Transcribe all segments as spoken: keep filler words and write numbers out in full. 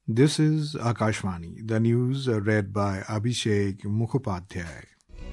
This is Akashvani, the news uh, read by Abhishek Mukhopadhyay.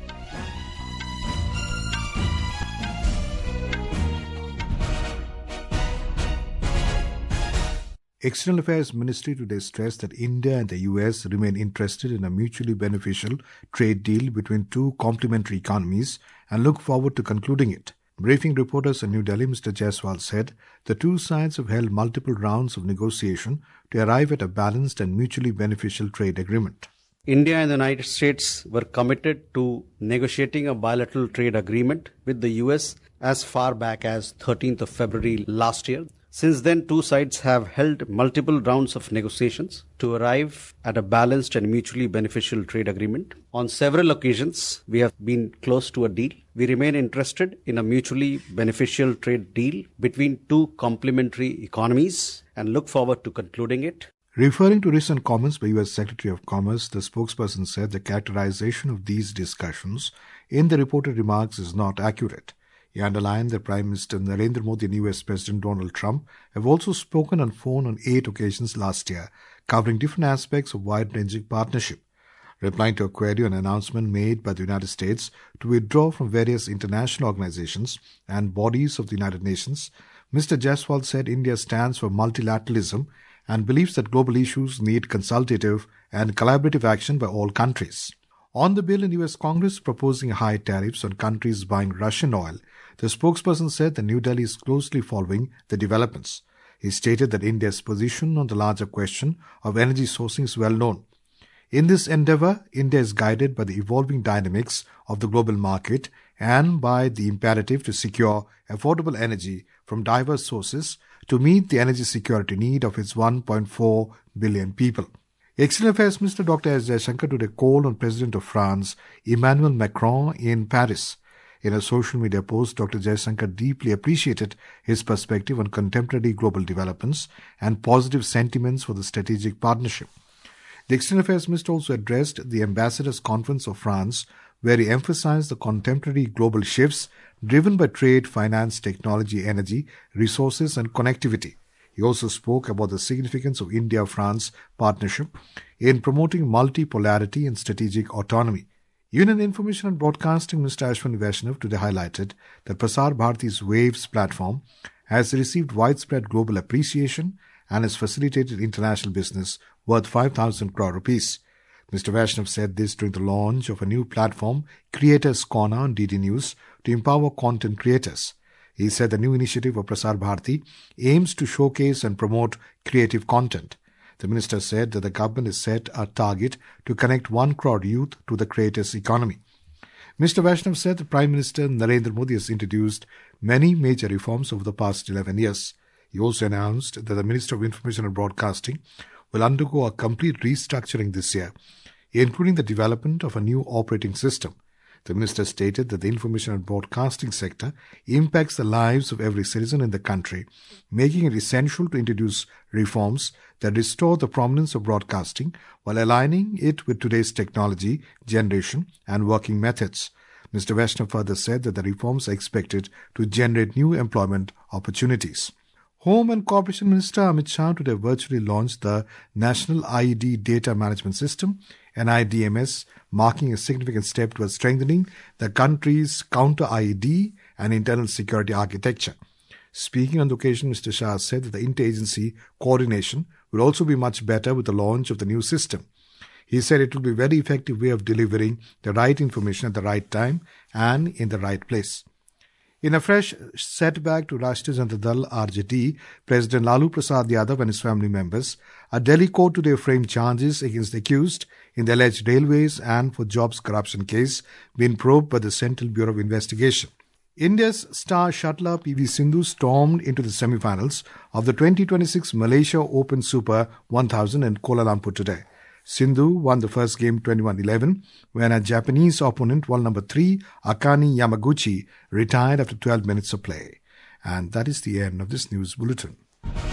External Affairs Ministry today stressed that India and the U S remain interested in a mutually beneficial trade deal between two complementary economies and look forward to concluding it. Briefing reporters in New Delhi, Mister Jaiswal said the two sides have held multiple rounds of negotiation to arrive at a balanced and mutually beneficial trade agreement. India and the United States were committed to negotiating a bilateral trade agreement with the U S as far back as thirteenth of February last year. Since then, two sides have held multiple rounds of negotiations to arrive at a balanced and mutually beneficial trade agreement. On several occasions, we have been close to a deal. We remain interested in a mutually beneficial trade deal between two complementary economies and look forward to concluding it. Referring to recent comments by U S Secretary of Commerce, the spokesperson said the characterization of these discussions in the reported remarks is not accurate. He underlined that Prime Minister Narendra Modi and U S President Donald Trump have also spoken on phone on eight occasions last year, covering different aspects of wide-ranging partnership. Replying to a query on an announcement made by the United States to withdraw from various international organizations and bodies of the United Nations, Mister Jaiswal said India stands for multilateralism and believes that global issues need consultative and collaborative action by all countries. On the bill in U S Congress proposing high tariffs on countries buying Russian oil, the spokesperson said that New Delhi is closely following the developments. He stated that India's position on the larger question of energy sourcing is well known. In this endeavor, India is guided by the evolving dynamics of the global market and by the imperative to secure affordable energy from diverse sources to meet the energy security need of its one point four billion people. External Affairs Minister Doctor S. Jaishankar today called on President of France, Emmanuel Macron, in Paris. In a social media post, Doctor Jaishankar deeply appreciated his perspective on contemporary global developments and positive sentiments for the strategic partnership. The External Affairs Minister also addressed the Ambassadors' Conference of France, where he emphasized the contemporary global shifts driven by trade, finance, technology, energy, resources, and connectivity. He also spoke about the significance of India-France partnership in promoting multipolarity and strategic autonomy. Union Information and Broadcasting Minister Ashwini Vaishnav today highlighted that Prasar Bharati's Waves platform has received widespread global appreciation and has facilitated international business worth five thousand crore rupees. Mister Vaishnav said this during the launch of a new platform, Creators Corner on D D News, to empower content creators. He said the new initiative of Prasar Bharati aims to showcase and promote creative content. The minister said that the government has set a target to connect one crore youth to the creators economy. Mister Vaishnav said that Prime Minister Narendra Modi has introduced many major reforms over the past eleven years. He also announced that the Minister of Information and Broadcasting will undergo a complete restructuring this year, including the development of a new operating system. The minister stated that the information and broadcasting sector impacts the lives of every citizen in the country, making it essential to introduce reforms that restore the prominence of broadcasting while aligning it with today's technology, generation, and working methods. Mister Vaishnav further said that the reforms are expected to generate new employment opportunities. Home and Corporation Minister Amit Shah today virtually launched the National I E D Data Management System, N I D M S, marking a significant step towards strengthening the country's counter-I E D and internal security architecture. Speaking on the occasion, Mister Shah said that the interagency coordination will also be much better with the launch of the new system. He said it will be a very effective way of delivering the right information at the right time and in the right place. In a fresh setback to Rashtriya Janata Dal R J D, President Lalu Prasad Yadav and his family members, a Delhi court today framed charges against the accused in the alleged railways and for jobs corruption case being probed by the Central Bureau of Investigation. India's star shuttler P V Sindhu stormed into the semi-finals of the twenty twenty-six Malaysia Open Super one thousand in Kuala Lumpur today. Sindhu won the first game twenty-one eleven when a Japanese opponent, world number three, Akane Yamaguchi, retired after twelve minutes of play. And that is the end of this news bulletin.